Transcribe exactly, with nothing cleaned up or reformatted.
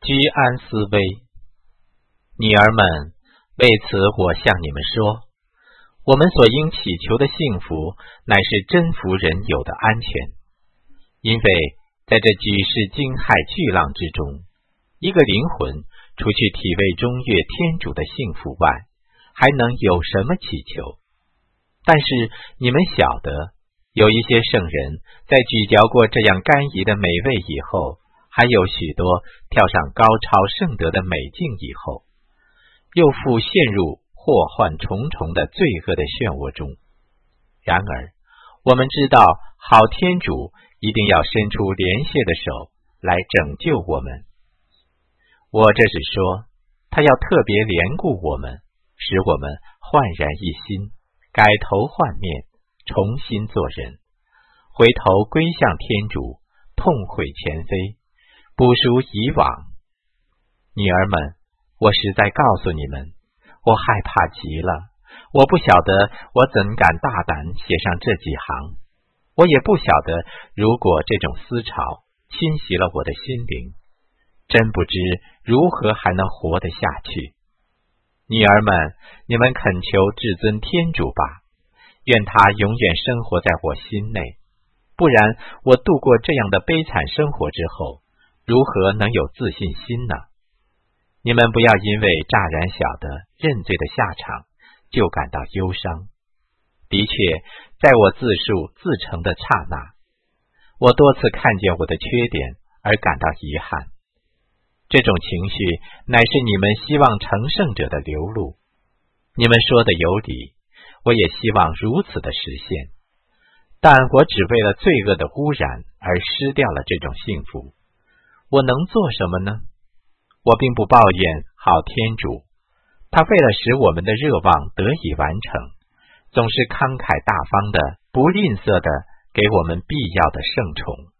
居安思危。女儿们，为此我向你们说，我们所应祈求的幸福，乃是真服人有的安全。因为在这举世惊骇巨浪之中，一个灵魂除去体味中悦天主的幸福外，还能有什么祈求？但是你们晓得，有一些圣人在咀嚼过这样甘饴的美味以后，还有许多跳上高超圣德的美境以后，又复陷入祸患重重的罪恶的漩涡中。然而我们知道，好天主一定要伸出怜恤的手来拯救我们。我这是说，他要特别怜顾我们，使我们焕然一新，改头换面，重新做人，回头归向天主，痛悔前非，补赎以往。女儿们，我实在告诉你们，我害怕极了，我不晓得我怎敢大胆写上这几行，我也不晓得如果这种思潮侵袭了我的心灵，真不知如何还能活得下去。女儿们，你们恳求至尊天主吧，愿他永远生活在我心内，不然我度过这样的悲惨生活之后，如何能有自信心呢？你们不要因为乍然晓得认罪的下场就感到忧伤。的确，在我自述自成的刹那，我多次看见我的缺点而感到遗憾。这种情绪乃是你们希望成圣者的流露。你们说的有理，我也希望如此的实现，但我只为了罪恶的污染而失掉了这种幸福。我能做什么呢？我并不抱怨好天主，他为了使我们的热望得以完成，总是慷慨大方的、不吝啬的给我们必要的圣宠。